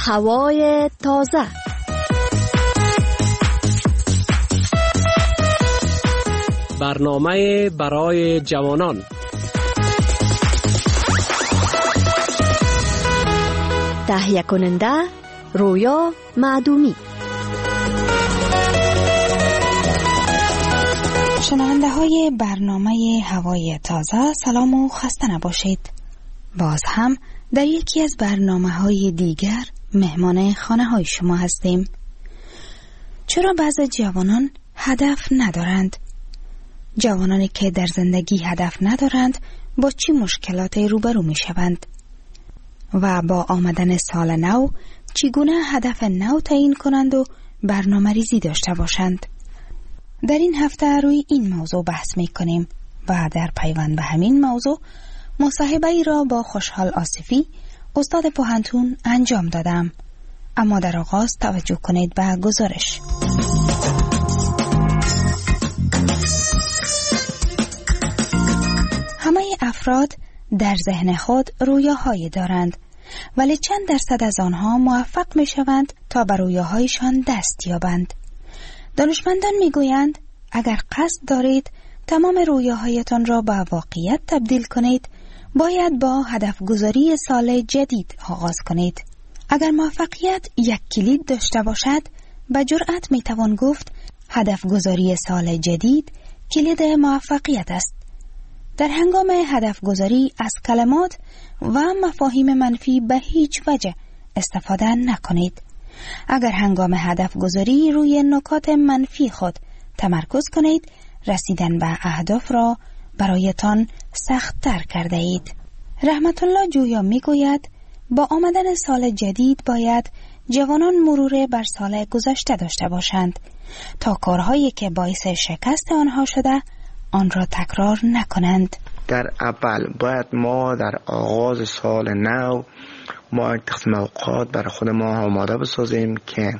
هوای تازه. برنامه برای جوانان. تهیه کننده رویا معدومی. شنونده های برنامه هوای تازه، سلام و خسته نباشید. باز هم در یکی از برنامه های دیگر مهمان خانه های شما هستیم. چرا بعضی جوانان هدف ندارند؟ جوانانی که در زندگی هدف ندارند با چی مشکلاتی روبرو می شوند؟ و با آمدن سال نو چگونه هدف نو تعیین کنند و برنامه ریزی داشته باشند؟ در این هفته روی این موضوع بحث می کنیم و در پیوند به همین موضوع مصاحبه ای را با خوشحال آصفی استاد پوهنتون انجام دادم. اما در آغاز توجه کنید به گزارش. همه افراد در ذهن خود رویاهایی دارند، ولی چند درصد از آنها موفق می شوند تا به رویاهایشان دست یابند. دانشمندان می گویند اگر قصد دارید تمام رویاهایتان را به واقعیت تبدیل کنید، باید با هدف گذاری سال جدید آغاز کنید. اگر موفقیت یک کلید داشته باشد، به جرأت می توان گفت هدف گذاری سال جدید کلید موفقیت است. در هنگام هدف گذاری از کلمات و مفاهیم منفی به هیچ وجه استفاده نکنید. اگر هنگام هدف گذاری روی نکات منفی خود تمرکز کنید، رسیدن به اهداف را برایتان سخت تر کرده اید. رحمت الله جویا می گوید با آمدن سال جدید باید جوانان مرور بر سال گذشته داشته باشند تا کارهایی که باعث شکست آنها شده آن را تکرار نکنند. در اول باید ما در آغاز سال نو ما یک تقسیم اوقات برای خود ما آماده بسازیم که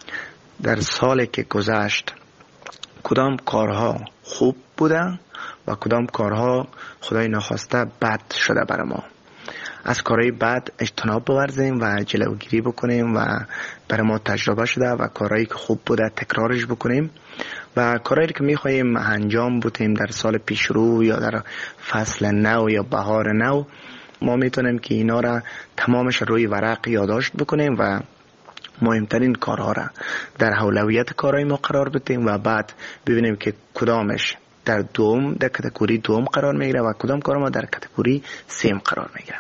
در سالی که گذشت کدام کارها خوب بوده و کدام کارها خدای نخواسته بد شده برای ما. از کارهای بد اجتناب بورزیم و جلوگیری بکنیم و برای ما تجربه شده و کارهایی که خوب بوده تکرارش بکنیم و کارهایی که میخواییم انجام بدیم در سال پیش رو یا در فصل نو یا بهار نو، ما میتونیم که اینا را تمامش روی ورق یادداشت بکنیم و مهمترین کارها را در اولویت کارهای ما قرار بدیم و بعد ببینیم که کدامش در کاتگوری دوم قرار میگیره و کدام کار ما در کاتگوری سیم قرار میگیره.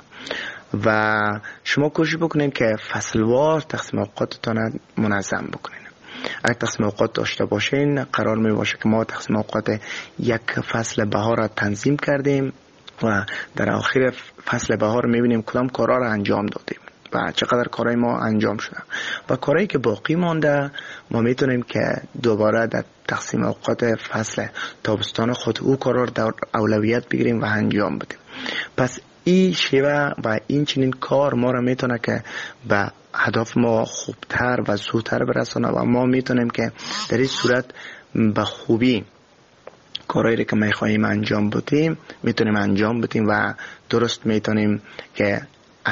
و شما کوشش بکنین که فصلوار تقسیم اوقاتتان منظم بکنین. اگه تقسیم اوقات داشته باشین قرار می باشه که ما تقسیم اوقات یک فصل بهار را تنظیم کردیم و در آخر فصل بهار میبینیم کدام کارها را انجام دادیم و چقدر کارهای ما انجام شده و کارهایی که باقی مانده ما میتونیم که دوباره در تقسیم اوقات فصل تابستان خود او کارها را در اولویت بگیریم و انجام بدیم. پس این شیوه و این چنین کار ما را میتونه که به هدف ما خوبتر و زودتر برسونه و ما میتونیم که در این صورت به خوبی کارهایی که میخواییم انجام بدیم میتونیم انجام بدیم و درست میتونیم که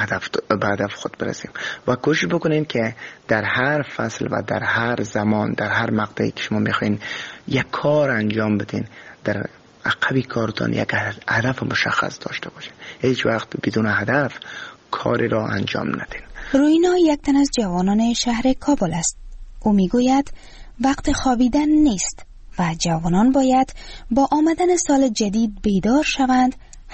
به هدف خود برسیم. و کوشش بکنین که در هر فصل و در هر زمان در هر مقطعی که شما میخواین یک کار انجام بدین، در عقبی کارتان یک هدف مشخص داشته باشین. هیچ وقت بدون هدف کاری را انجام ندین. روینا یک تن از جوانان شهر کابل است. او میگوید وقت خوابیدن نیست و جوانان باید با آمدن سال جدید بیدار شوند،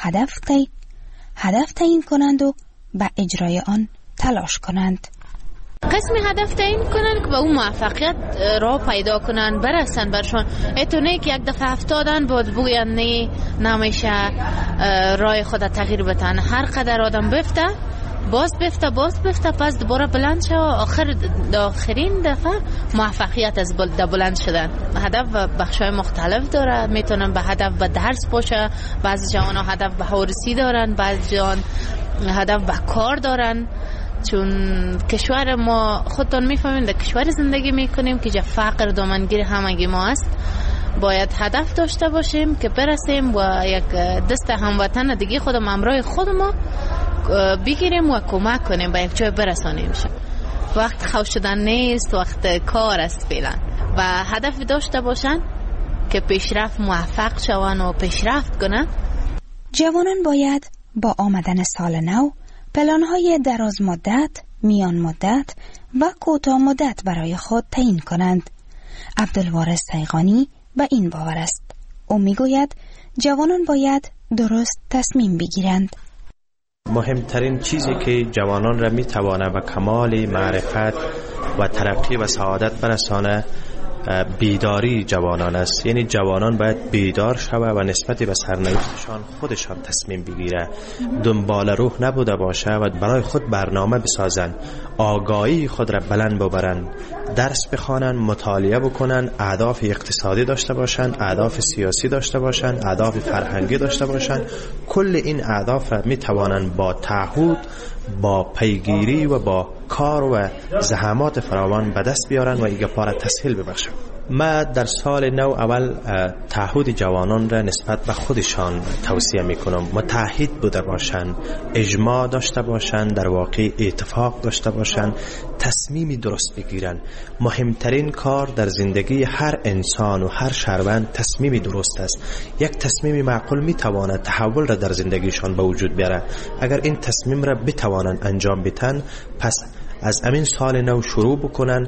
هدف تعیین کنند و به اجرای آن تلاش کنند. قسمی هدف تعیین کنن که به اون موفقیت را پیدا کنن، برسن برشان. اتونه که یک دفعه افتادن بود بگوین نه نمیشه رای خود تغییر بدن. هر قدر آدم باز بفته پس دوباره بلند شه. آخرین دفعه موفقیت از بلند شدن. هدف بخشای مختلف داره. میتونن به هدف به درس باشه، بعضی جوان ها هدف به هورسی دارن، بعضی جوان هدف به کار دارن. چون کشور ما خودتون میفهمین در کشور زندگی میکنیم که جا فقر دامنگیر همگی ما است. باید هدف داشته باشیم که برسیم و یک دست هموطن دیگه خودم همراه خود ما بگیریم و کمک کنیم به یک جای برسانیم. وقت خوش شدن نیست، وقت کار است فعلا و هدف داشته باشن که پیشرفت موفق شون و پیشرفت کنن. جوانان باید با آمدن سال نو پلان‌های دراز مدت، میان مدت و کوتاه مدت برای خود تعیین کنند. عبدالوارث سیغانی به این باور است. او میگوید جوانان باید درست تصمیم بگیرند. مهمترین چیزی که جوانان را میتوانه به کمال معرفت و ترقی و سعادت برسانه بیداری جوانان است. یعنی جوانان باید بیدار شوه و نسبت به سرنوشتشان خودشان تصمیم بگیره، دنبال روح نبوده باشه و برای خود برنامه بسازن، آگاهی خود را بلند ببرن، درس بخوانن، مطالعه بکنن، اهداف اقتصادی داشته باشن، اهداف سیاسی داشته باشن، اهداف فرهنگی داشته باشن. کل این اهداف می توانن با تعهد، با پیگیری و با کار و زحمات فراوان به دست بیارن و ایگه پاره تسهیل ببخشن. ما در سال نو اول تعهد جوانان را نسبت به خودشان توصیه میکنم. متعهد بوده باشن، اجماع داشته باشن، در واقع اتفاق داشته باشن، تصمیمی درست بگیرن. مهمترین کار در زندگی هر انسان و هر شهروند تصمیمی درست است. یک تصمیمی معقول میتواند تحول را در زندگیشان به وجود بیاره. اگر این تصمیم را بتوانند انجام بدن، پس از امین سال نو شروع بکنن.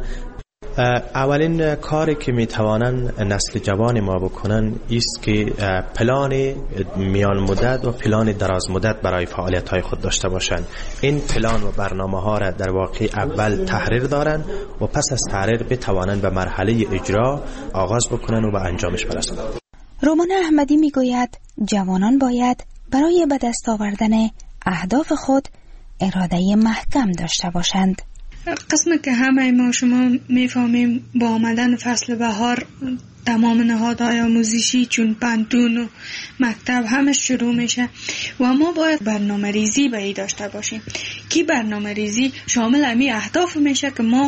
اولین کاری که میتوانن نسل جوان ما بکنن است که پلان میان مدت و پلان دراز مدت برای فعالیت های خود داشته باشن. این پلان و برنامه ها را در واقع اول تحریر دارن و پس از تحریر بتوانن به مرحله اجرا آغاز بکنن و به انجامش برسونن. رومان احمدی میگوید جوانان باید برای به دست آوردن اهداف خود اراده محکم داشته باشند. قسمی که همه ما شما میفهمیم با آمدن فصل بهار تمام نهادهای آموزشی چون پانتون و مکتب همش شروع میشه و ما باید برنامه ریزی به ای داشته باشیم که برنامه ریزی شامل امی اهداف میشه که ما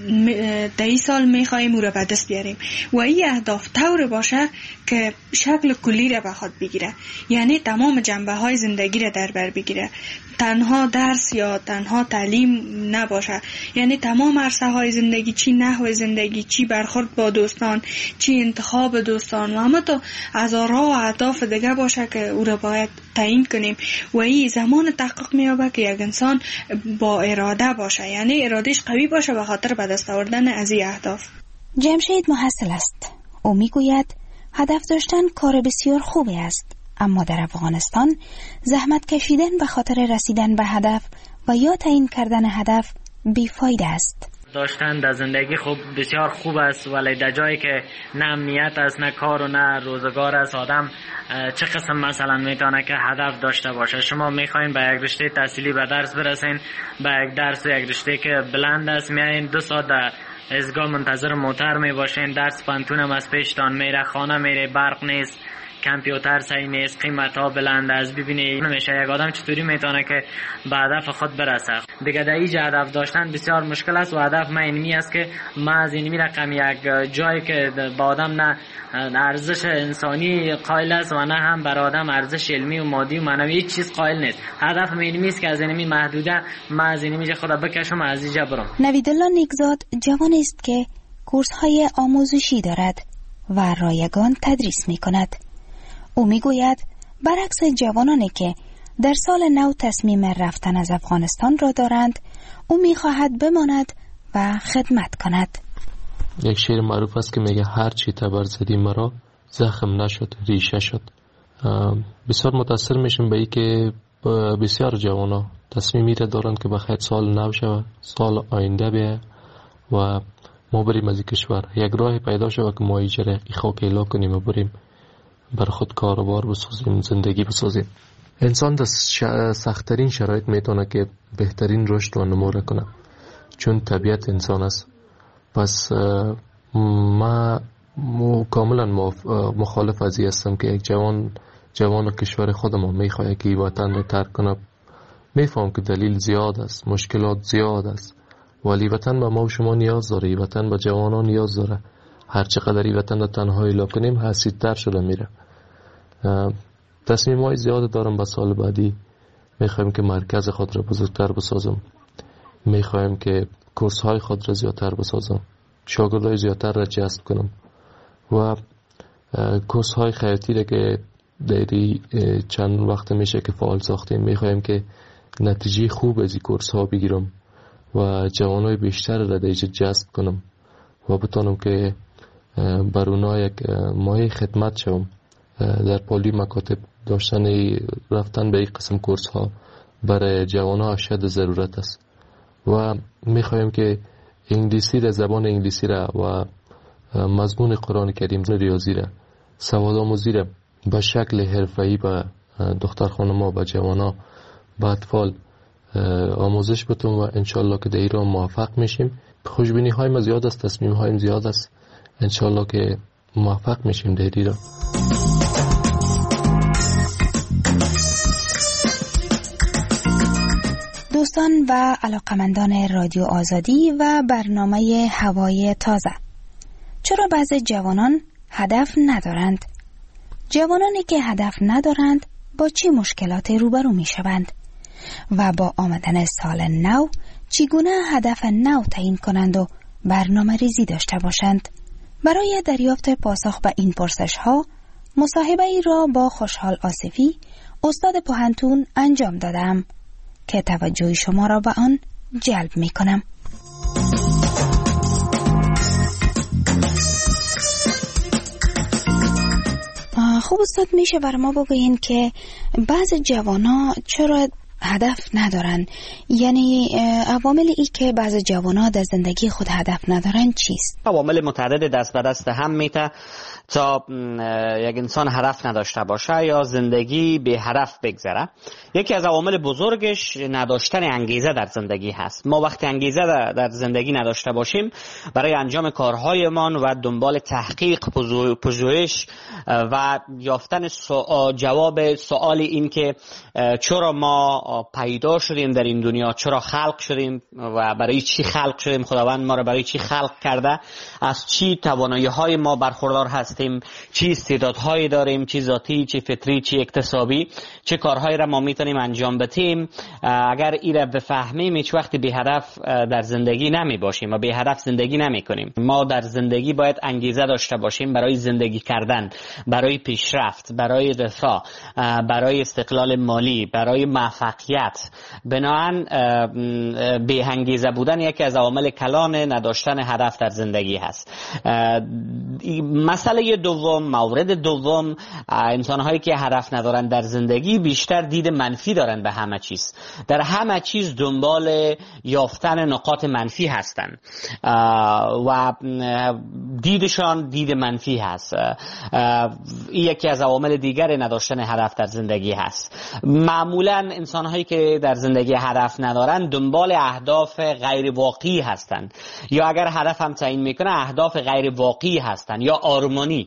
در این سال میخواییم او را به دست بیاریم و این اهداف طور باشه که شکل کلی را به خود بگیره، یعنی تمام جنبه های زندگی را در بر بگیره، تنها درس یا تنها تعلیم نباشه، یعنی تمام عرصه های زندگی، چی نحو زندگی، چی برخورد با دوستان، چی انتخاب دوستان و همه تا هزارها و اهداف دیگه باشه که او را باید تعیین کنیم و این زمان تحقق میابه که یک انسان با اراده باشه، یعنی ارادهش قوی باشه به خاطر به دست آوردن از این اهداف. جمشید محصل است. او میگوید هدف داشتن کار بسیار خوبی است، اما در افغانستان زحمت کشیدن به خاطر رسیدن به هدف و یا تعیین کردن هدف بیفایده است. داشتن در زندگی خوب بسیار خوب است، ولی در جایی که نه امنیت است، نه کار و نه روزگار است، آدم چه قسم مثلا میتونه که هدف داشته باشه؟ شما میخواین به یک رشته تحصیلی به درس برسین، به یک درس یک رشته که بلند است، میایین 2 ساعت در ایستگاه منتظر موتر میباشین، درس پانتون هم از پیشتان میره، خانه میره، برق نیست، کامپیوتر صحیح نیست، قیمت ها بلند است. ببینید نمیشه یک آدم چطوری میتونه که به هدف خود برسه. دیگه در اینجا هدف داشتن بسیار مشکل است و هدف من اینمی است که ما از اینمی رقم یک جایی که با آدم نه ارزش انسانی قائل است و نه هم بر آدم ارزش علمی و مادی و معنوی هیچ چیز قائل نیست. هدف من اینمی است که از اینمی محدوده ما از اینمی خدا بکشم از اینجا برم. نویدالله نیکزاد جوان است که کورس های آموزشی دارد و رایگان تدریس می کند. او میگوید برعکس جوانانی که در سال نو تصمیم رفتن از افغانستان را دارند، او میخواهد بماند و خدمت کند. یک شعر معروف است که میگه هر چی تبر زدی مرا زخم نشد ریشه شد. بسیار متاثر میشم به این که بسیار جوانا تصمیمی را دارند که بخیر سال نو شود، سال آینده بیه و ما بریم از این کشور. یک راه پیدا شود که ما ایجره خاک اعلا کنیم و بریم بر خود کاروبار بسازیم، زندگی بسازیم. انسان در سخت‌ترین شرایط میتونه که بهترین رشد و نمو کنه، چون طبیعت انسان است. پس ما کاملا مخالف از این هستم که یک جوان کشور خودمون میخواد که وطن رو ترک کنه. میفهم که دلیل زیاد است، مشکلات زیاد است، ولی وطن به ما و شما نیاز داره، وطن به جوانان نیاز داره. هر چقدر این وطن رو تنها اعلا کنیم حسیدتر شده میره. تصمیم‌های زیاد دارم به سال بعدی. میخوایم که مرکز خود را بزرگتر بسازم. میخوایم که کورس های خود را زیادتر بسازم، شاگردای زیادتر را جذب کنم و کورس های خیاطی را که دیری چند وقت میشه که فعال ساختیم، میخوایم که نتیجه خوب از این کورس ها بگیرم و جوانای بیشتر را دیجا جذب کنم و بتانم که بر اونا یک مایه خدمت شوم. در پالی مکاتب داشتن رفتن به این قسم کورس ها برای جوانها اشد ضرورت است و میخوایم که انگلیسی را، زبان انگلیسی را و مضمون قرآن کریم، ریاضی را، سواد آموزی را به شکل حرفه‌ای به دختر خانم‌ها، به جوان‌ها، به اطفال آموزش بتم و انشالله که در ایران موفق میشیم. خوشبینی های ما زیاد است، تصمیم هایم زیاد است، انشالله که موفق میشیم در ایران. دوستان و علاقمندان رادیو آزادی و برنامه هوای تازه، چرا بعضی جوانان هدف ندارند؟ جوانانی که هدف ندارند با چه مشکلات روبرو می شوند؟ و با آمدن سال نو چگونه هدف نو تعیین کنند و برنامه ریزی داشته باشند؟ برای دریافت پاسخ به این پرسش ها مصاحبه ای را با خوشحال آصفی، استاد پوهنتون انجام دادم که توجه شما را به آن جلب می کنم. خوب استاد، میشه بر ما بگوین که بعض جوانا چرا هدف ندارن؟ یعنی عوامل ای که بعض جوانا در زندگی خود هدف ندارن چیست؟ عوامل متعدد دست به دست هم میته تا یک انسان هدف نداشته باشه یا زندگی به هدف بگذره. یکی از عوامل بزرگش نداشتن انگیزه در زندگی هست. ما وقتی انگیزه در زندگی نداشته باشیم برای انجام کارهایمان و دنبال تحقیق، پژوهش و یافتن جواب سوال این که چرا ما پیدا شدیم در این دنیا، چرا خلق شدیم و برای چی خلق شدیم، خداوند ما را برای چی خلق کرده، از چی توانایی‌های ما برخوردار هستیم، چی استعدادهایی داریم، چی ذاتی، چی فطری، چی اکتسابی، چه کارهایی را ما میتونیم انجام بدیم. اگر این را بفهمیم هیچ وقت بی هدف در زندگی نمی باشیم و بی هدف زندگی نمی کنیم. ما در زندگی باید انگیزه داشته باشیم برای زندگی کردن، برای پیشرفت، برای رفاه، برای استقلال مالی، برای موفقیت. بنابراین بی انگیزه بودن یکی از عوامل کلان نداشتن هدف در زندگی هست. مسئله دوم، مورد دوم، انسان‌هایی که هدف ندارن در زندگی بیشتر دید منفی دارن به همه چیز. در همه چیز دنبال یافتن نقاط منفی هستن و دیدشان دید منفی هست. این یکی از عوامل دیگر نداشتن هدف در زندگی هست. معمولاً انسان‌هایی که در زندگی هدف ندارن دنبال اهداف غیر واقعی هستند، یا اگر هدف هم تعیین میکنه اهداف غیر واقعی هستند یا آرمانی،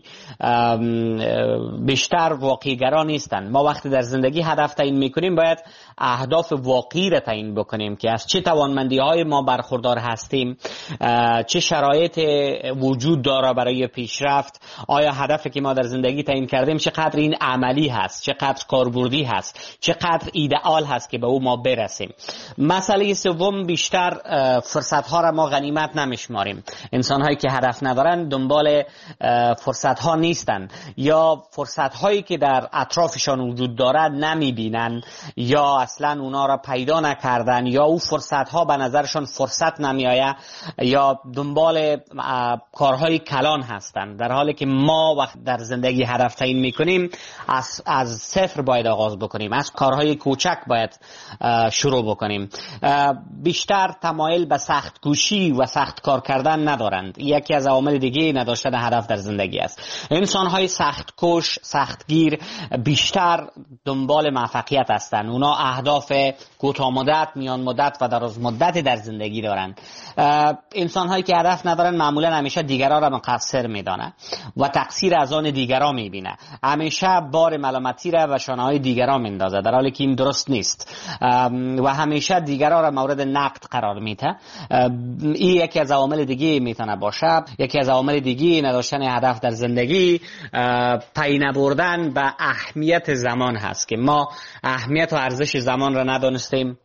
بیشتر واقعی‌گرا نیستند. ما وقتی در زندگی هدف تعیین میکنیم باید اهداف واقعی را تعیین بکنیم که از چه توانمندی‌های ما برخوردار هستیم، چه شرایط وجود داره برای پیشرفت، آیا هدفی که ما در زندگی تعیین کردیم چقدر این عملی هست، چقدر کاربردی هست، چقدر ایدئال هست که به او ما برسیم. مسئله سوم، بیشتر فرصت‌ها را ما غنیمت نمیشماریم. انسان‌هایی که هدف ندارن دنبال فرصت‌ها نیستن یا فرصت‌هایی که در اطرافشان وجود دارد نمی‌بینن یا اصلا اونا را پیدا نکردن یا او فرصت‌ها به نظرشان فرصت نمی‌آید یا دنبال کارهای کلان هستن، در حالی که ما وقت در زندگی هدف تعیین می‌کنیم از صفر باید آغاز بکنیم، از کارهای کوچک باید شروع بکنیم. بیشتر تمایل به سخت کوشی و سخت کار کردن ندارند. یکی از عوامل دیگه نداشتن هدف در زندگی است. انسان‌های سخت کوش، سختگیر بیشتر دنبال موفقیت هستند. اونا اهداف کوتاه مدت، میان مدت و دراز مدت در زندگی دارند. انسان‌هایی که هدف ندارن معمولا همیشه دیگران را مقصر می‌دانند و تقصیر از آن دیگران می‌بینه. همیشه بار ملامتی را به شانه‌های دیگران میندازه، در حالی که این درست نیست و همیشه دیگران را مورد نقد قرار میده. این یکی از عوامل دیگه میتونه باشه. یکی از عوامل دیگه نداشتن هدف در زندگی پی نبردن به اهمیت زمان هست که ما اهمیت و ارزش زمان را ندانستیم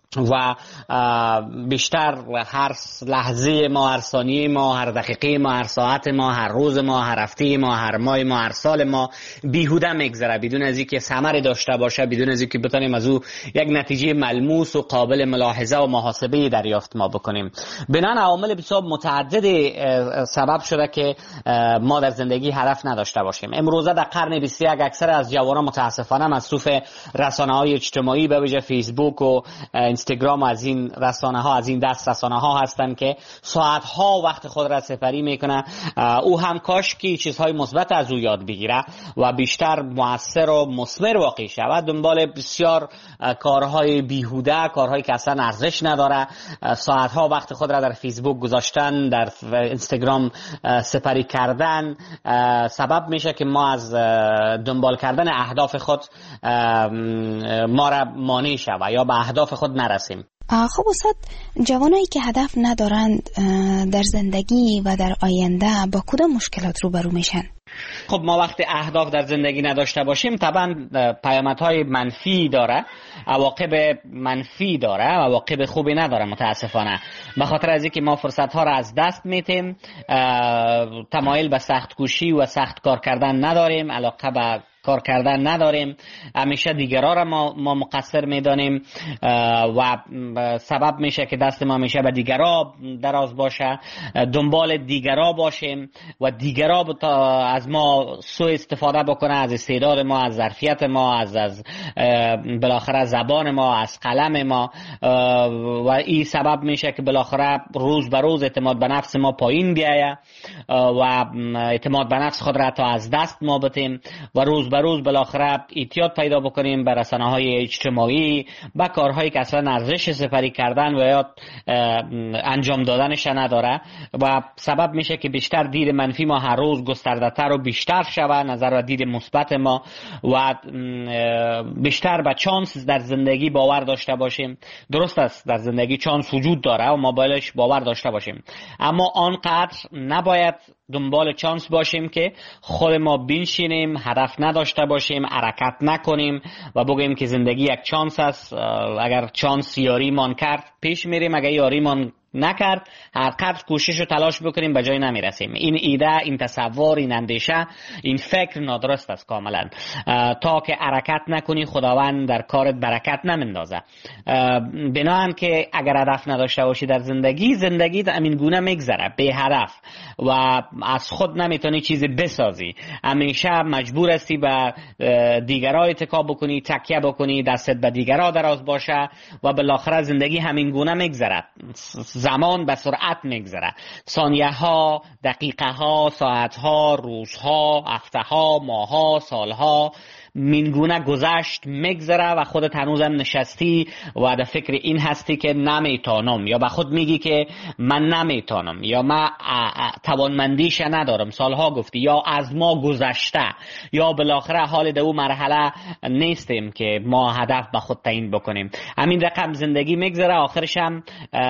و بیشتر هر لحظه ما، هر ثانیه ما، هر دقیقه ما، هر ساعت ما، هر روز ما، هر هفته ما، هر ماه ما، هر سال ما بیهوده میگذره بدون از اینکه ثمری داشته باشه، بدون از اینکه بتونیم از او یک نتیجه ملموس و قابل ملاحظه و محاسبه دریافت ما بکنیم. بنابراین عوامل بسیار متعدد سبب شده که ما در زندگی هدف نداشته باشیم. امروزه در قرن 21 اکثر از جوانان متاسفانه مصروف رسانه‌های اجتماعی به ویژه فیسبوک و اینستاگرام از این رسانه ها، از این دست رسانه ها هستند که ساعت ها وقت خود را سپری میکنه. او هم کاش که چیزهای مثبت از او یاد بگیره و بیشتر مؤثر و مثمر واقع شود. دنبال بسیار کارهای بیهوده، کارهایی که اصلا ارزش نداره، ساعت ها وقت خود را در فیسبوک گذاشتن، در اینستاگرام سپری کردن سبب میشه که ما از دنبال کردن اهداف خود ما را مانع شود یا به اهداف خود نرسیم. خب استاد، جوانایی که هدف ندارند در زندگی و در آینده با کدام مشکلات روبرو میشن؟ خب ما وقتی اهداف در زندگی نداشته باشیم طبعا پیامدهای منفی داره، عواقب منفی داره، عواقب خوبی نداره متاسفانه. به خاطر از اینکه ما فرصت ها را از دست میتیم، تمایل به سخت کوشی و سخت کار کردن نداریم، علاقه به کار کردن نداریم، همیشه دیگران را ما مقصر میدانیم و سبب میشه که دست ما همیشه به دیگران دراز باشه، دنبال دیگران باشیم و دیگران از ما سوء استفاده بکنه، از استعداد ما، از ظرفیت ما، از بالاخره زبان ما، از قلم ما، و این سبب میشه که بالاخره روز به روز اعتماد به نفس ما پایین بیایه و اعتماد به نفس خود را تا از دست ما بدیم و روز به روز بالاخره اعتیاد پیدا بکنیم به رسانه‌های اجتماعی، به کارهایی که اصلا ارزش سپری کردن و یا انجام دادنش نداره و سبب میشه که بیشتر دید منفی ما هر روز گسترده‌تر و بیشتر شود، نظر و دید مثبت ما و بیشتر به چانس در زندگی باور داشته باشیم. درست است در زندگی چانس وجود داره و ما بایدش باور داشته باشیم، اما آنقدر نباید دنبال چانس باشیم که خود ما بنشینیم، هدف نداشته باشیم، حرکت نکنیم و بگیم که زندگی یک چانس است، اگر چانس یاری مان کرد پیش میریم، اگر یاری مان نکرد هر قدر کوشش و تلاش بکنیم به جای نمیرسیم. این ایده، این تصور، این اندیشه، این فکر نادرست است کاملا. تا که حرکت نکنی خداوند در کارت برکت نمیندازه. بنابراین که اگر هدف نداشته باشی در زندگی همین گونه میگذره بی هدف و از خود نمیتونی چیزی بسازی، همیشه مجبور هستی به دیگران اتکا بکنی، تکیه بکنی، دستت به دیگران دراز باشه و بالاخره زندگی همین گونه میگذره. زمان به سرعت میگذره، ثانیه ها، دقیقه ها، ساعت ها، روزها، هفته ها، ماه ها، سال ها مینگونه گذشت میگذره و خودت هنوزم نشستی و در فکر این هستی که نمیتونم، یا به خود میگی که من نمیتونم، یا من توانمندیش ندارم، سالها گفتی، یا از ما گذشته، یا بالاخره حال دو مرحله نیستیم که ما هدف به خود تعیین بکنیم. همین رقم زندگی میگذره، آخرش هم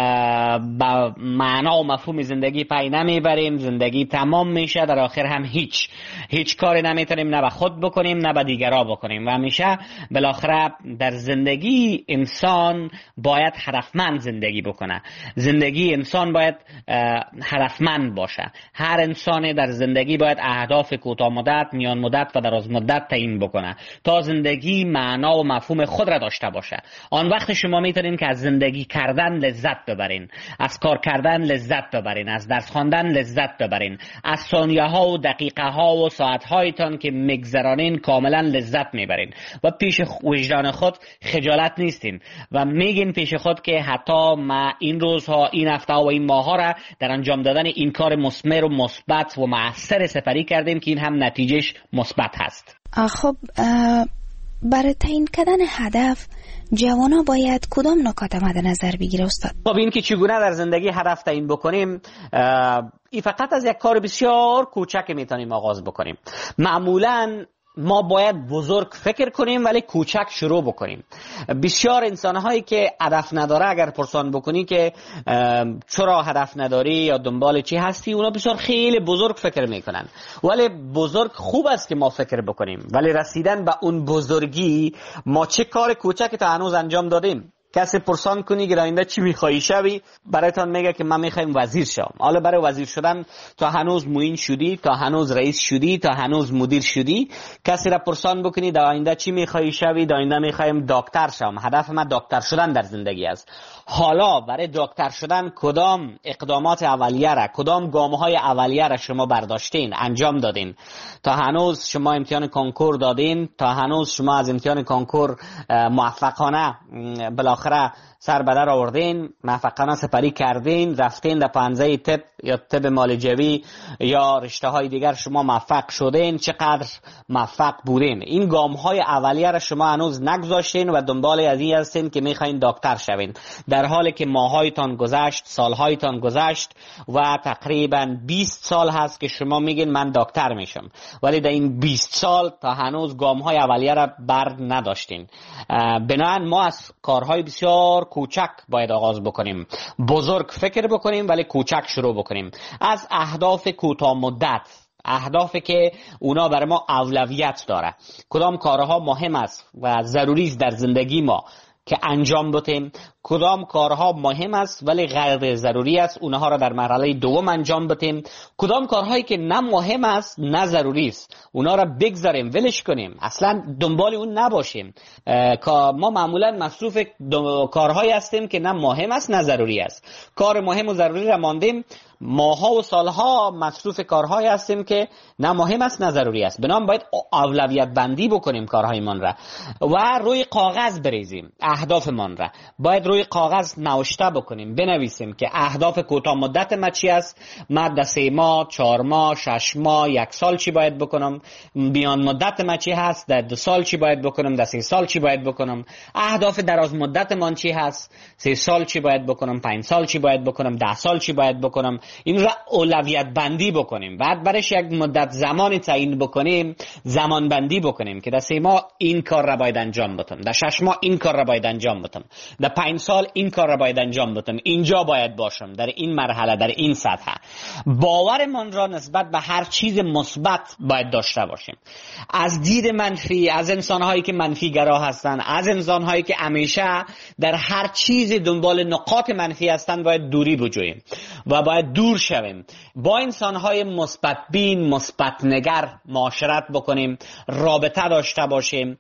با معنا و مفهوم زندگی پی نمیبریم، زندگی تمام میشه، در آخر هم هیچ کاری نمیتونیم نه به خود بکنیم نه به دیگران بکنیم و همیشه بالاخره در زندگی انسان باید هدفمند زندگی بکنه. زندگی انسان باید هدفمند باشه. هر انسان در زندگی باید اهداف کوتاه مدت، میان مدت و دراز مدت تعیین بکنه تا زندگی معنا و مفهوم خود را داشته باشه. آن وقت شما میتونین که از زندگی کردن لذت ببرین، از کار کردن لذت ببرین، از درس خواندن لذت ببرین، از ثانیه ها و دقیقه ها و ساعت هایتان که میگذرانین کاملا لذت میبرین و پیش وجدان خود خجالت نیستین و میگین پیش خود که حتی ما این روزها، این هفته و این ماه ها را در انجام دادن این کار مثمر و مثبت و مؤثر سپری کردیم که این هم نتیجهش مثبت هست. خب برای تعیین کردن هدف جوانا باید کدام نکات مد نظر بگیره استاد؟ خب این که چگونه در زندگی هدف تعیین بکنیم، این فقط از یک کار بسیار کوچک میتونیم آغاز بکنیم. معمولاً ما باید بزرگ فکر کنیم ولی کوچک شروع بکنیم. بسیار انسان‌هایی که هدف نداره اگر پرسان بکنی که چرا هدف نداری یا دنبال چی هستی، اونا بسیار خیلی بزرگ فکر میکنن. ولی بزرگ خوب است که ما فکر بکنیم، ولی رسیدن به اون بزرگی ما چه کار کوچکی تا هنوز انجام دادیم. کسی پرسان کنی که آینده چی میخوایی شوی، برایتان میگه که من میخوایم وزیر شم. حالا برای وزیر شدن تا هنوز معین شدی، تا هنوز رئیس شدی، تا هنوز مدیر شدی. کسی را پرسان بکنی در آینده چی میخوایی شوی، در آینده میخوایم دکتر شم، هدف من دکتر شدن در زندگی است. حالا برای دکتر شدن کدام اقدامات اولیه را، کدام گام‌های اولیه را شما برداشتین، انجام دادین؟ تا هنوز شما امتحان کنکور دادین، تا هنوز شما از امتحان کنکور موفقانه بالاخره سر به در آوردین، موفقانه سپری کردین، رفتین در پانزه طب یا طب معالجوی یا رشته های دیگر شما موفق شدین، چقدر موفق بودین؟ این گام های اولیه را شما هنوز نگذاشتین و دنبال از این هستین که میخواین دکتر شوین، در حالی که ماهایتان گذشت، سالهایتان گذشت و تقریبا 20 سال هست که شما میگین من دکتر میشم، ولی در این 20 سال تا هنوز گام های اولیه را بر نداشتین. بنابراین ما از کارهای بسیار کوچک باید آغاز بکنیم، بزرگ فکر بکنیم ولی کوچک شروع بکنیم. از اهداف کوتاه مدت، اهدافی که اونا برای ما اولویت داره، کدام کارها مهم است و ضروری است در زندگی ما که انجام بدیم، کدام کارها مهم است ولی غیر ضروری است اونها را در مرحله دوم انجام بدیم، کدام کارهایی که نه مهم است نه ضروری است اونها را بگذاریم، ولش کنیم، اصلا دنبال اون نباشیم. ما معمولا مصروف کارهایی هستیم که نه مهم است نه ضروری است. کار مهم و ضروری را ماندیم، ماها و سالها مصروف کارهایی هستیم که نه مهم است نه ضروری است. بنابراین باید اولویت بندی بکنیم کارهایمان را و روی کاغذ بریزیم. اهدافمان را باید روی کاغذ نوشته بکنیم، بنویسیم که اهداف کوتاه مدت ما چی است، من در 3 ماه، 4 ماه، 6 ماه، 1 سال چی باید بکنم، میان مدت ما چی هست، در 2 سال چی باید بکنم، در 3 سال چی باید بکنم، اهداف دراز مدت من چی هست، 3 سال چی باید بکنم، 5 سال چی باید بکنم، 10 سال چی باید بکنم. این را اولویت بندی بکنیم. بعد برایش یک مدت زمانی تعیین بکنیم، زمان بندی بکنیم که در 3 ماه این کار را باید انجام بدم، در 6 ماه این کار را باید انجام بدم، در 5 سال این کار را باید انجام بدم، اینجا باید باشم، در این مرحله، در این سطح. باورمان را نسبت به هر چیز مثبت باید داشته باشیم. از دید منفی، از انسان‌هایی که منفی گرا هستند، از انسان‌هایی که همیشه در هر چیز دنبال نقاط منفی هستند باید دوری بجوییم و باید دور شویم. با انسان‌های مثبت بین، مثبت نگر معاشرت بکنیم، رابطه داشته باشیم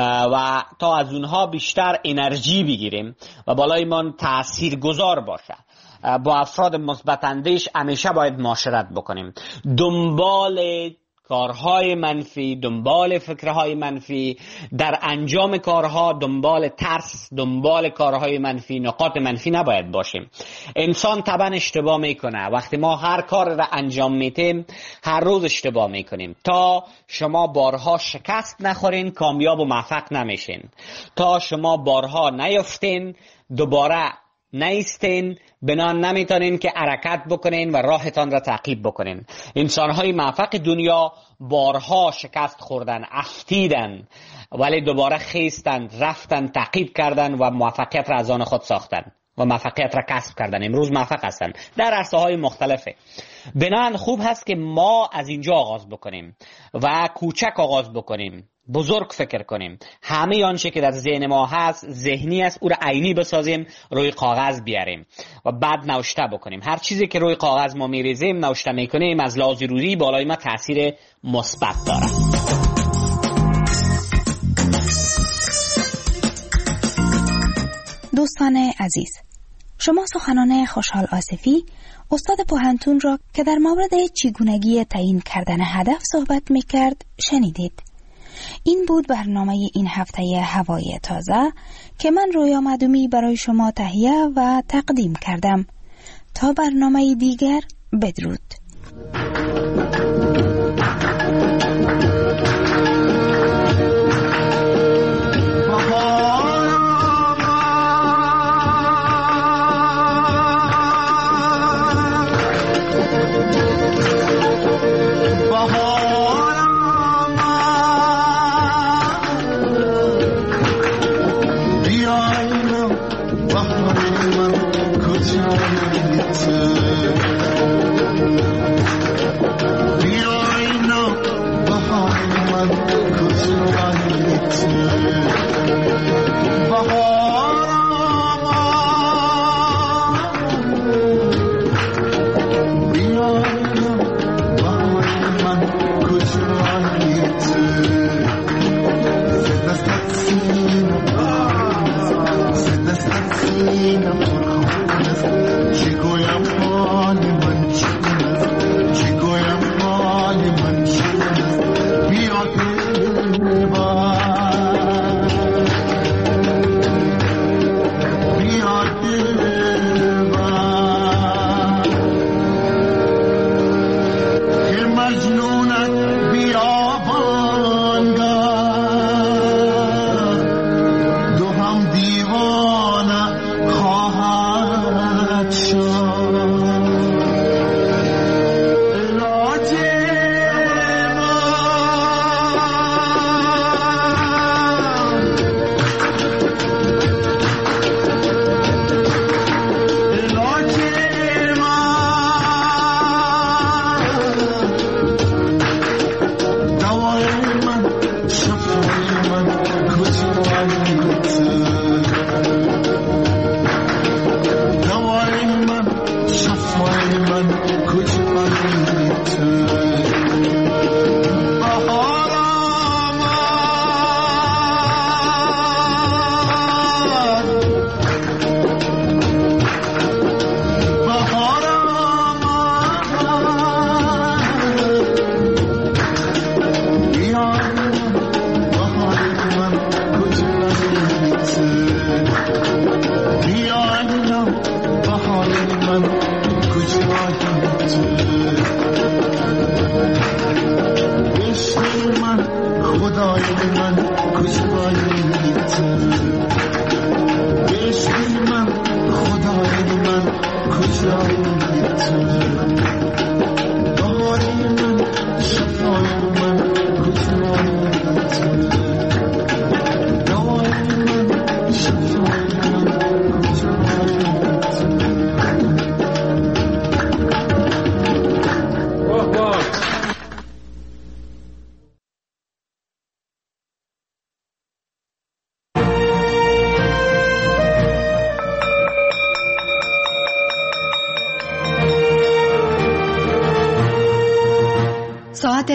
و تا از اونها بیشتر انرژی بگیریم و بالایمان تاثیرگذار باشه. با افراد مثبت اندیش همیشه باید معاشرت بکنیم. دنبال کارهای منفی، دنبال فکرهای منفی، در انجام کارها دنبال ترس، دنبال کارهای منفی، نقاط منفی نباید باشیم. انسان طبعا اشتباه میکنه. وقتی ما هر کار را انجام میتیم هر روز اشتباه میکنیم. تا شما بارها شکست نخورین کامیاب و موفق نمیشین. تا شما بارها نیفتین دوباره نیستین، بنان نمیتونین که حرکت بکنین و راهتان را تعقیب بکنین. انسانهای موفق دنیا بارها شکست خوردن، افتیدن، ولی دوباره خیستن، رفتن، تعقیب کردن و موفقیت را از آن خود ساختن و موفقیت را کسب کردن. امروز موفق هستن در عرصه‌های مختلفه. بنان خوب هست که ما از اینجا آغاز بکنیم و کوچک آغاز بکنیم، بزرگ فکر کنیم. همه آنچه که در ذهن ما هست، ذهنی است، او را عینی بسازیم، روی کاغذ بیاریم و بعد نوشته بکنیم. هر چیزی که روی کاغذ ما میریزیم، نوشته میکنیم، از لحاظ روحی بالای ما تاثیر مثبت داره. دوستان عزیز، شما سخنان خوشحال آصفی، استاد پوهنتون را که در مورد چگونگی تعیین کردن هدف صحبت میکرد شنیدید. این بود برنامه این هفته هوای تازه که من رویا معدومی برای شما تهیه و تقدیم کردم. تا برنامه دیگر، بدرود.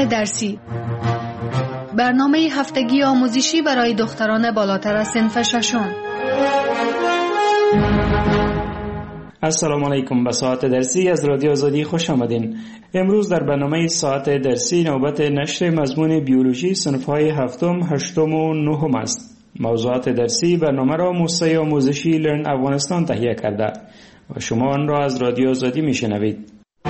درسی، برنامه هفتگی آموزشی برای دختران بالاتر از صنف ششم. السلام علیکم. به ساعت درسی از رادیو آزادی خوش آمدین. امروز در برنامه ساعت درسی نوبت نشر مضمون بیولوژی صنف‌های هفتم، هشتم و نهم است. موضوعات درسی برنامه را موسسه آموزشی لرن افغانستان تهیه کرده و شما آن را از رادیو آزادی میشنوید.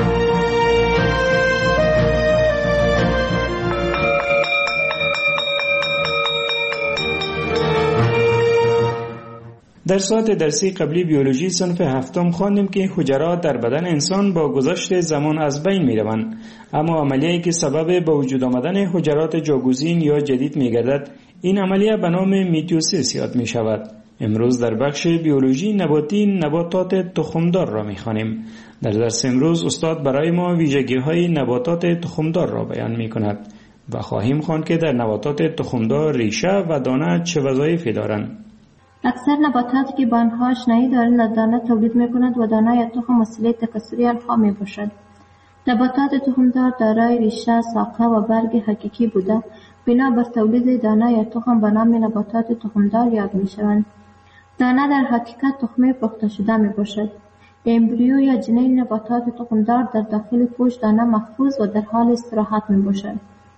در ساعت درسی قبلی بیولوژی صنف هفتم خواندیم که حجرات در بدن انسان با گذشت زمان از بین می روند، اما عملیه‌ای که سبب به وجود آمدن حجرات جاگزین یا جدید می گردد، این عملیه به نام میتوسیس یاد می شود. امروز در بخش بیولوژی نباتی نباتات تخمدار را می خوانیم. در درس امروز استاد برای ما ویژگی‌های نباتات تخمدار را بیان می کند و خواهیم خواند که در نباتات تخمدار ریشه و دانه چه وظایفی دارند. اکثر نباتاتی که با آنها آشنایی دارند از دانه تولید می‌کنند و دانه یا تخم وسیله تکثری آنها می‌باشد. نباتات تخمدار دارای ریشه، ساقه و برگ حقیقی بوده بنا بر تولید دانه یا تخم به نام نباتات تخمدار یاد می‌شوند. دانه در حقیقت تخمه پخته شده می‌باشد. امبریو یا جنین نباتات تخمدار در داخل پوست دانه محفوظ و در حال استراحت می‌باشد.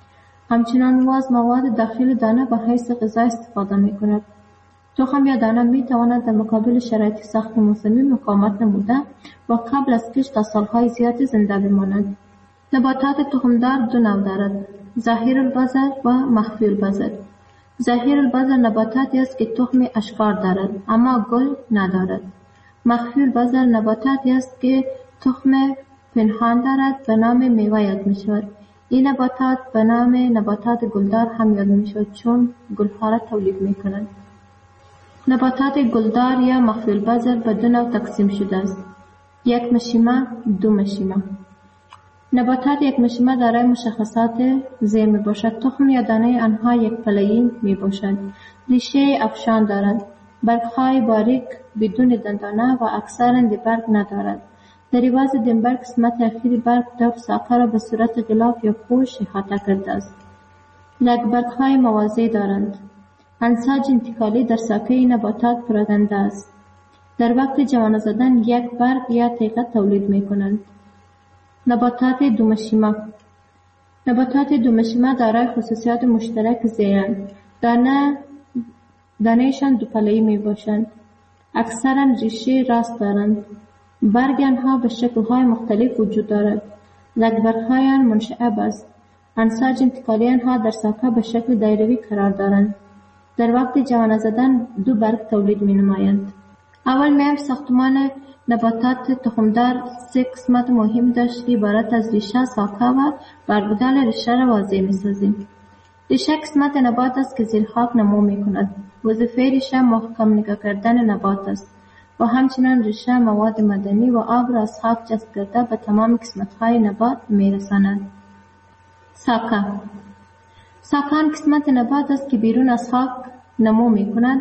همچنان از مواد داخل دانه به حیث غذا استفاده می‌کند. تخم یا دانه می تواند در مقابل شرایط سخت موسمی مقاومت نموده و قبل از کشت تا سالهای زیادی زنده بماند. نباتات تخمدار دو نوع دارد: ظاهر البذر و مخفی البذر. ظاهر البذر نباتاتی است که تخم اشکار دارد اما گل ندارد. مخفی البذر نباتاتی است که تخم پنهان دارد به نام میوه یاد می شود. این نباتات به نام نباتات گلدار هم یاد می شود چون گلها را تولید می کنند. نباتات گلدار یا مخفی البذر به دو نوع تقسیم شده است: یک مشیمه، دو مشیمه. نباتات یک مشیمه دارای مشخصات زیر می باشد. تخم یا دانه آنها یک پله‌ای می باشد. ریشه افشان دارد. برگ‌های باریک بدون دندانه و اکثراً برگ ندارد. در عوض دنبر قسمت اخیر برگ دور ساقه را به صورت غلاف یا پوش احاطه کرده است. برگ‌های موازی دارند. انساج انتقالی در ساقه نباتات پراکنده است. در وقت جوانه زدن یک برگ یا تیغه تولید می کنند. نباتات دومشیمه. نباتات دومشیمه دارای خصوصیات مشترک زیرند. دانه‌شان دو پله‌ای می باشند. اکثراً ریشه راست دارند. برگ آنها به شکل‌های مختلف وجود دارد. برگ‌های آن منشعب است. انساج انتقالی آنها در ساقه به شکل دایروی قرار دارند. در وقت جوانه زدن دو برگ تولید می نمایند. اول میم ساختمان نباتات تخمدار سه قسمت مهم داشت که عبارت از ریشه، ساقه و برگدال ریشه را واضح می سازیم. ریشه قسمت نبات است که زیر خاک نمو می کند. وظیفه ریشه محکم نگاه کردن نبات است و همچنان ریشه مواد معدنی و آب را از خاک جذب کرده به تمام قسمت های نبات می رساند. ساقه. ساقه آن قسمت نبات است که بیرون از خاک نمو می کند.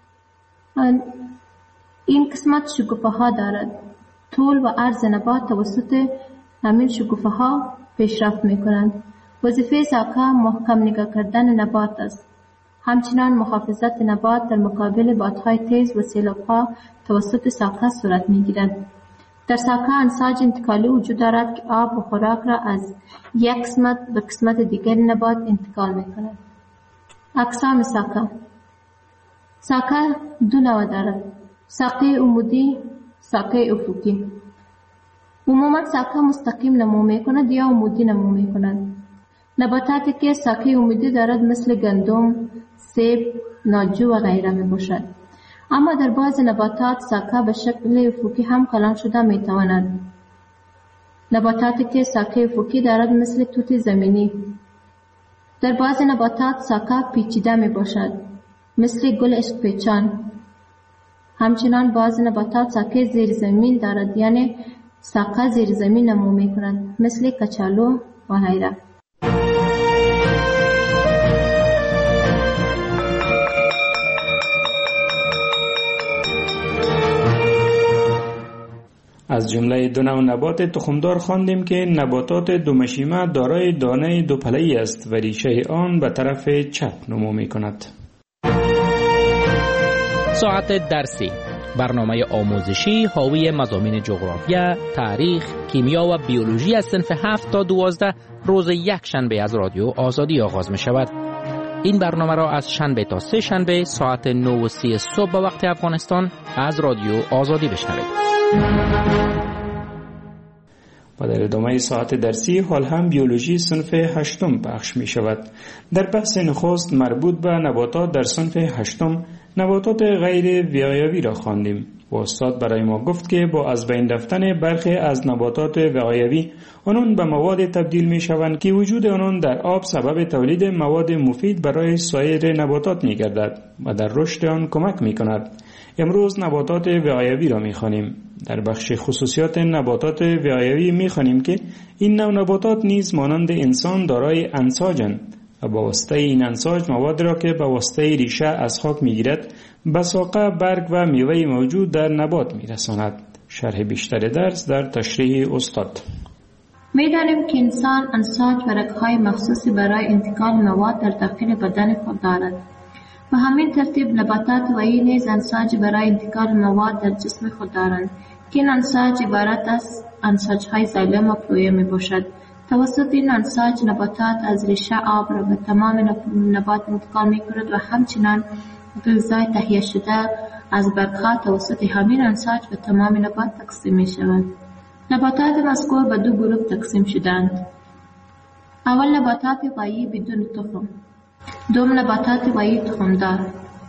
این قسمت شکوفه ها دارد. طول و عرض نبات توسط همین شکوفه ها پیشرفت می کنند. وظیفه ساقه محکم نگاه کردن نبات است. همچنان محافظت نبات در مقابل بادهای تیز و سیلاب‌ها توسط ساقه صورت می گیرد. در ساقه انساج انتقالی وجود دارد که آب و خوراک را از یک قسمت به قسمت دیگر نبات انتقال می کند. اقسام ساقه. ساقه دو نوع دارد: ساقه عمودی، ساقه افقی. عموما ساقه مستقیم نمو می کند یا عمودی نمو می کند. نباتاتی که ساقه عمودی دارد مثل گندم، سیب، ناجو و غیره می باشد. اما در بعض نباتات ساقه به شکل افقی هم کلان شده می تواند. نباتاتی که ساقه افقی دارد مثل توت زمینی. در بعض نباتات ساقه پیچیده می باشد مثل گل عشق پیچان. همچنان بعض نباتات ساقه زیر زمین دارد، یعنی ساقه زیر زمین نمو می کند مثل کچالو و غیره. از جمله دو نوع نبات تخمدار خواندیم که نباتات دومشیمه دارای دانه دوپله‌ای است و ریشه آن به طرف چپ نمو می‌کند. ساعت درسی، برنامه آموزشی حاوی مضامین جغرافیا، تاریخ، کیمیا و بیولوژی از صنف 7 تا 12 روز یک شنبه از رادیو آزادی آغاز می شود. این برنامه را از شنبه تا سه شنبه ساعت 9:30 صبح به وقت افغانستان از رادیو آزادی بشنوید. و در ادامه ساعت درسی حال هم بیولوژی صنف 8 پخش می شود. در بحث نخست مربوط به نباتات در صنف 8 نباتات غیر وقایوی را خواندیم و استاد برای ما گفت که با از بین رفتن برخی از نباتات وقایوی آنان به مواد تبدیل می شوند که وجود آنان در آب سبب تولید مواد مفید برای سایر نباتات می گردد و در رشد آن کمک می کند. امروز نباتات وقایوی را می خوانیم. در بخش خصوصیات نباتات وقایوی می خوانیم که این نوع نباتات نیز مانند انسان دارای انساجند و با واسطه این انساج مواد را که با واسطه ریشه از خاک میگیرد به ساقه، برگ و میوه موجود در نبات میرساند. شرح بیشتر درس در تشریح استاد. می‌دانیم که انسان انساج و رگ‌های مخصوصی برای انتقال مواد در داخل بدن خود دارد. و همین ترتیب نباتات وحی نیز انساج برای انتقال مواد در جسم خود دارند که این انساج عبارت از انساج‌های زایلم و پلویه میباشد. توسط این انساج نباتات از ریشه آب را به تمام نبات انتقال می‌کند و همچنان غذای تهیه شده از برگ‌ها توسط همین انساج به تمام نبات تقسیم می‌شود. نباتات مذکور به دو گروه تقسیم شدند. اول نباتات وحی بدون تخم، دوم نباتات وحی تخمدار.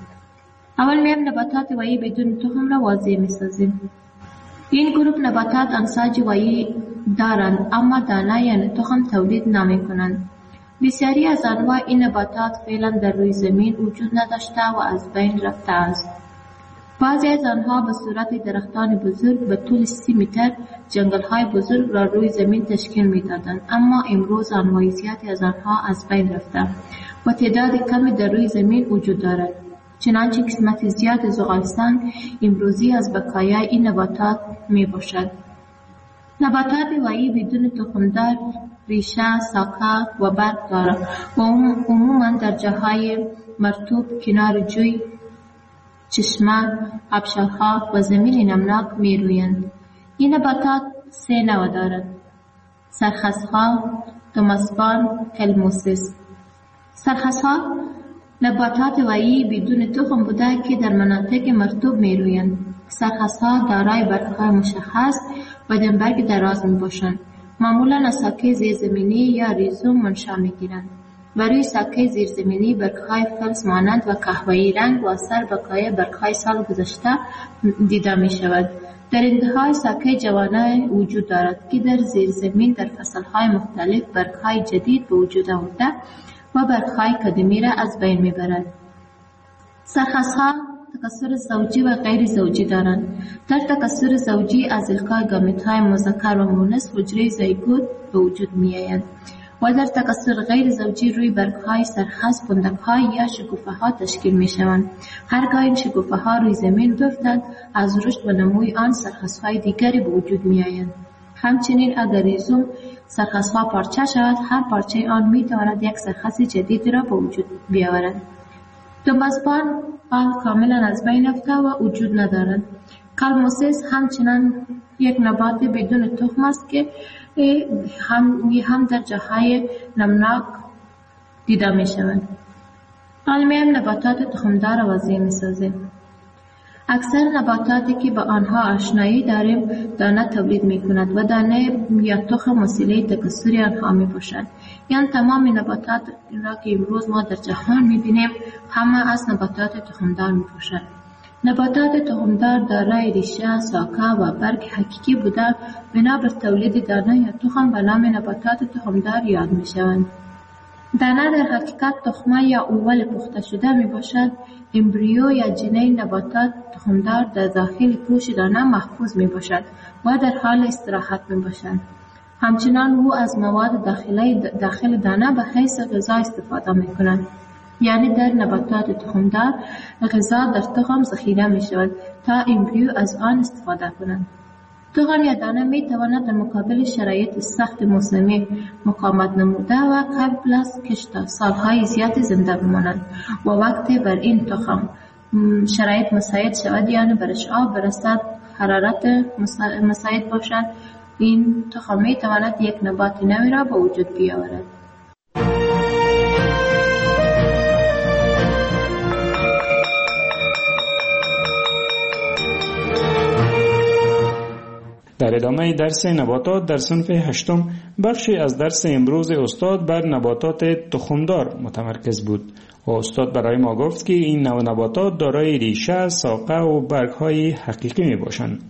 اول میم نباتات وحی بدون تخم را واضح می‌سازیم. این گروه نباتات انساج وحی دارند اما دانه یعنی تخم تولید نمی کنند. بسیاری از انواع این نباتات فعلا در روی زمین وجود نداشته و از بین رفته است. بعضی از آنها به صورت درختان بزرگ به طول 30 متر جنگل‌های بزرگ را روی زمین تشکیل می‌دادند، اما امروز انواع زیادی از آنها از بین رفته و تعداد کمی در روی زمین وجود دارد. چنانچه قسمت زیاد زغالستان امروزی از بقایای این نباتات میباشد. نباتات وحی بدون تخمدار ریشه، ساقه و برگ دارد و عموما در جاهای مرطوب، کنار جوی، چشمه، آبشارها و زمین نمناک میرویند. این نباتات 3 نوع دارد: سرخسها، توماسبان، کلموسیس. سرخسها نباتات وحی بدون تخم بوده که در مناطق مرطوب میرویند. سرخسها دارای برگ‌های مشخص و دنبرگ دراز میباشند. معمولا از ساکه زیرزمینی یا ریزوم منشأ میگیرند و روی ساکه زیرزمینی برگ‌های فلز مانند و قهوه‌ای رنگ و اثر بقای برگ‌های سال گذشته دیده میشود. در انتهای ساکه جوانه وجود دارد که در زیرزمین در فصل‌های مختلف برگ‌های جدید به وجود آورده و برگ‌های قدیمی را از بین میبرد. سرخسها تکثر زوجی و غیر زوجی دارند. در تکثر زوجی از القای گامیت‌های مذکر و مؤنث حجره زیگوت به وجود می‌آید و در تکثر غیر زوجی روی برگ‌های سرخس پندک‌های یا شکوفه‌ها تشکیل می‌شوند. هرگاه این شکوفه‌ها روی زمین بیفتند از رشد و نموی آن سرخس‌های دیگری به وجود می‌آیند. همچنین اگر ریزوم سرخس‌ها پارچه شود، هر پارچه آن می‌تواند یک سرخس جدید را به وجود بیاورد. توماسبان آن کاملا از بین رفته و وجود ندارد. کلموسیس همچنان یک نبات بدون تخم است که هم در جاهای نمناک دیده می شود. علمیم نباتات تخمدار را وضعی می سازیم. اکثر نباتاتی که با آنها آشنایی داریم دانه تولید می کند و دانه یا تخم وسیله تکثر آنها می باشد. یعنی تمام نباتات را که امروز ما در جهان می بینیم همه از نباتات تخمدار می باشد. نباتات تخمدار دارای ریشه، ساقه و برگ حقیقی بوده بنا بر تولید دانه یا تخم به نام نباتات تخمدار یاد می شوند. دانه در حقیقت تخمه یا اول پخته شده می باشد. امبریو یا جنین نباتات تخمدار در داخل پوش دانه محفوظ می باشد و در حال استراحت می باشد. همچنان او از مواد داخل دانه به حیث غذا استفاده می کند. یعنی در نباتات تخمدار غذا در تخم ذخیره می شود تا امبریو از آن استفاده کنند. تخم یا دانه می تواند در مقابل شرایط سخت موسمی مقاومت نموده و قبل از کشت سالهای زیادی زنده بمانند و وقتی بر این تخم شرایط مساعد شود، یعنی برش آب برسد، حرارت مساعد باشد، این تخم می تواند یک نبات نوی را به وجود بیاورد. در ادامه درس نباتات در صنف 8 بخشی از درس امروز استاد بر نباتات تخمدار متمرکز بود و استاد برای ما گفت که این نوع نباتات دارای ریشه، ساقه و برگ‌های حقیقی می باشند.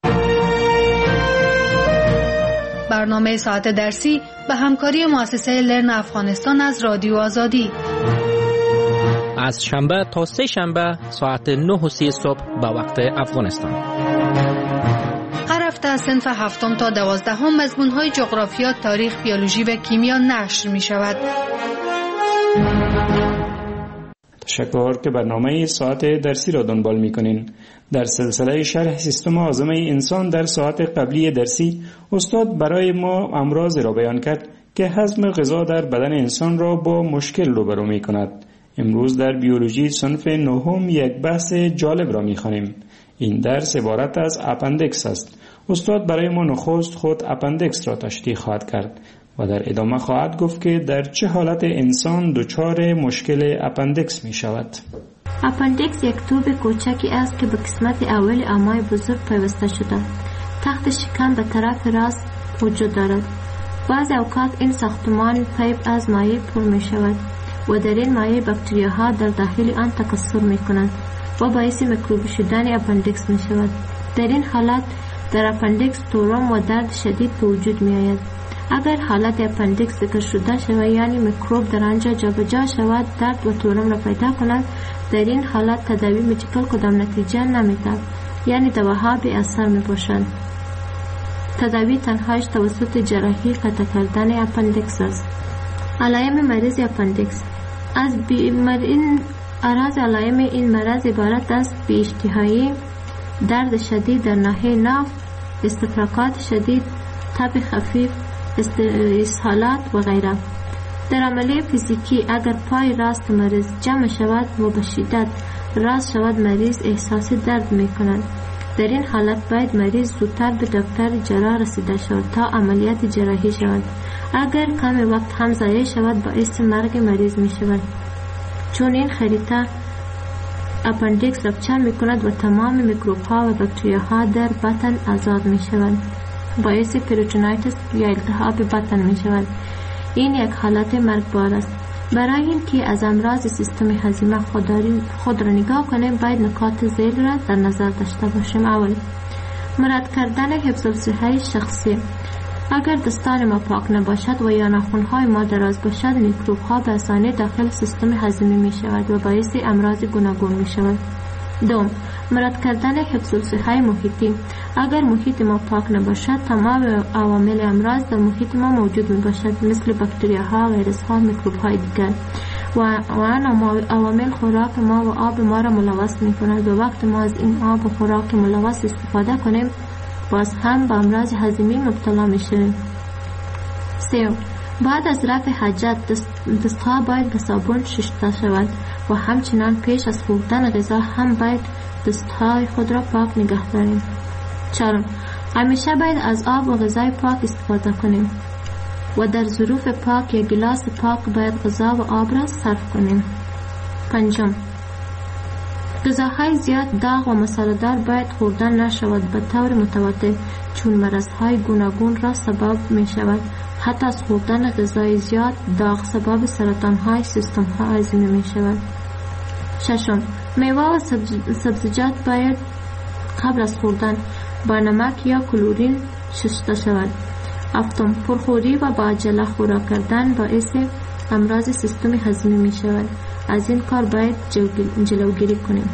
برنامه ساعت درسی به همکاری مؤسسه لرن افغانستان از رادیو آزادی از شنبه تا سه شنبه ساعت 9:30 صبح به وقت افغانستان. هر هفته از صنف 7 تا 12 مضمون‌های جغرافیا، تاریخ، بیولوژی و کیمیا نشر می‌شود. تشکر که برنامه ساعت درسی را دنبال می‌کنین. در سلسله شرح سیستم هاضمه انسان در ساعت قبلی درسی استاد برای ما امراض را بیان کرد که هضم غذا در بدن انسان را با مشکل روبرو می‌کند. امروز در بیولوژی صنف 9 یک بحث جالب را می‌خوانیم. این درس عبارت از اپندکس است. استاد برای ما نخست خود اپندکس را تشریح خواهد کرد و در ادامه خواهد گفت که در چه حالت انسان دچار مشکل اپندکس می شود. اپندکس یک توب کوچکی است که به قسمت اول امعای بزرگ پیوسته شده. تخت شکم به طرف راست وجود دارد. بعض اوقات این ساختمان پیپ از مایع پر می شود و در این مایع باکتریاها در داخل آن تکثر می کنند و باعث میکروبی شدن اپندکس می شود. در این حالت در اپندکس تورم و درد شدید به وجود می آید. اگر حالت اپندکس ذکر شده شود، یعنی میکروب در آنجا جابجا شود، درد و تورم را پیدا کند، در این حالت تداوی مدیکال کدام نتیجه نمی‌دهد، یعنی دواها بی اثر می باشند. تداوی تنهایش توسط جراحی قطع کردن اپندکس است. علائم مریض اپندکس اعراض علائم این مرض عبارت است بی اشتهایی، درد شدید در ناحیه ناف، استفراغات شدید، تب خفیف، اسهالات و غیره. در عملیه فیزیکی اگر پای راست مریض جمع شود و به شدت راست شود، مریض احساس درد می کند. در این حالت باید مریض زودتر به دکتر جراح رسیده شود تا عملیات جراحی شود. اگر کم وقت هم ضایع شود باعث مرگ مریض می شود، چون این خریطه اپندکس رپچر می کند و تمام میکروب ها و باکتریا ها در بطن آزاد می شوند. باعث پریتونایتس یا التهاب بطن می شود. این یک حالت مرگبار است. برای اینکه از امراض سیستم هضمی خود را نگاه کنیم باید نکات ذیل را در نظر داشته باشیم. اول، مراعات کردن حفظ الصحه شخصی. اگر دستان ما پاک نباشد و یا ناخن‌های ما دراز باشد، میکروب‌ها به آسانی داخل سیستم هضمی می شود و باعث امراض گوناگون می شود. دوم، مراعات کردن حفظ الصحه محیطی. اگر محیط ما پاک نباشد، تمام عوامل امراض در محیط ما موجود می باشد، مثل باکتریاها، ویروس‌ها، میکروب‌های دیگر و آن عوامل خوراک ما و آب ما را ملوث می کند و وقت ما از این آب و خوراک ملوث استفاده کنیم باز هم به امراض هضمی مبتلا می شویم. سوم، بعد از رفع حاجت دستها باید به صابون شسته شود و همچنان پیش از خوردن غذا هم باید دستهای خود را پاک نگه داریم. چهارم، همیشه باید از آب و غذای پاک استفاده کنیم و در ظروف پاک یا گلاس پاک باید غذا و آب را صرف کنیم. پنجم، غذاهای زیاد داغ و مساله‌دار باید خوردن نشود به طور متواتر، چون مرضهای گوناگون را سبب می شود. حتی از خوردن غذای زیاد داغ سبب سرطانهای سیستم هضمی می شود. ششم، میوه و سبزیجات باید قبل از خوردن با نمک یا کلورین شسته شود. هفتم، پرخوری و با عجله خوراک کردن باعث امراض سیستم هضمی می شود. از این کار باید جلوگیری کنیم.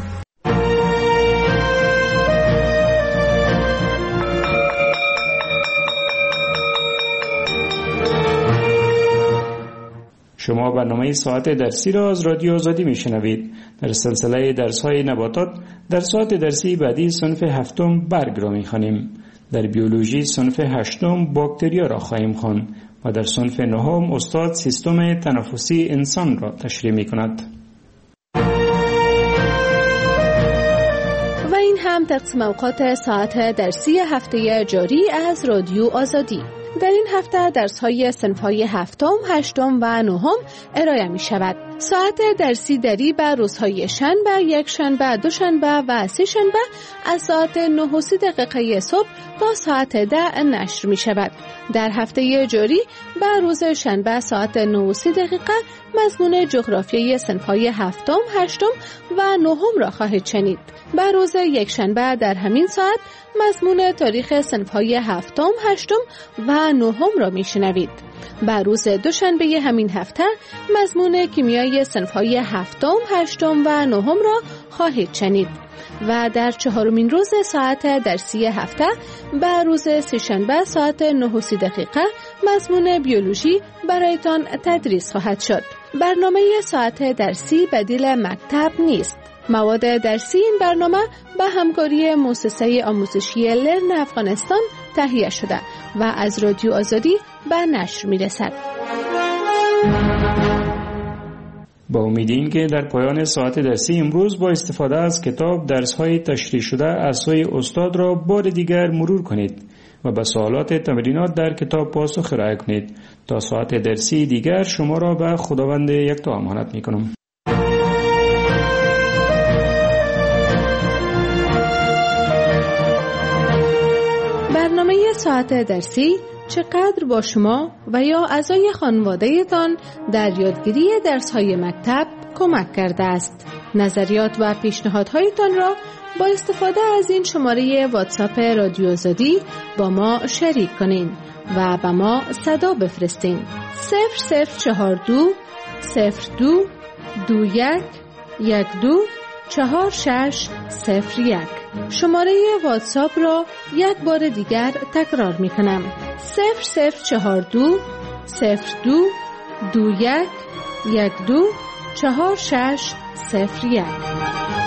شما برنامه ساعت درسی را از رادیو آزادی میشنوید. در سلسله درس‌های نباتات در ساعت درسی بعدی صنف 7 برگ را میخوانیم. در بیولوژی صنف 8 باکتریا را خواهیم خواند و در صنف 9 استاد سیستم تنفسی انسان را تشریح می کند. و این هم تقسیم اوقات ساعت درسی هفته جاری از رادیو آزادی. در این هفته درس‌های صنف‌های 7م، 8م و 9م ارائه می‌شود. ساعت درسی دری بر روزهای شنبه، یکشنبه، دوشنبه و سه‌شنبه از ساعت 9:30 صبح تا ساعت 10 نشر می‌شود. در هفته جاری بر روز شنبه ساعت 9:30 مضمون جغرافیای صنف‌های 7م، 8م و 9م را خواهید شنید. بر روز یکشنبه در همین ساعت مضمون تاریخ صنف‌های 7م، 8م و 9م را میشنوید. بر روز دوشنبه همین هفته مضمون کیمیای صنف‌های 7م، 8م و 9م را خواهید شنید. و در چهارمین روز ساعت درسی هفته بر روز سه‌شنبه ساعت 9:30 مضمون بیولوژی برایتان تدریس خواهد شد. برنامه ساعت درسی بدیل مکتب نیست. مواد درسی این برنامه به همکاری مؤسسه آموزشی لرن افغانستان تهیه شده و از رادیو آزادی به نشر می‌رسد. با امید اینکه در پایان ساعت درسی امروز با استفاده از کتاب درس‌های تشریح شده از سوی استاد را بار دیگر مرور کنید و به سوالات تمرینات در کتاب پاسخ ارائه کنید. تا ساعت درسی دیگر شما را به خداوند یکتا امانت می‌کنم. برنامه ساعت درسی چقدر با شما و یا اعضای خانواده‌تان در یادگیری درس‌های مکتب کمک کرده است؟ نظریات و پیشنهادهایتان را با استفاده از این شماره واتساپ رادیو آزادی با ما شریک کنین و به ما صدا بفرستین. 0042 02 21 12 4601. شماره واتساپ را یک بار دیگر تکرار می کنم. 0042 02 21 12 4601.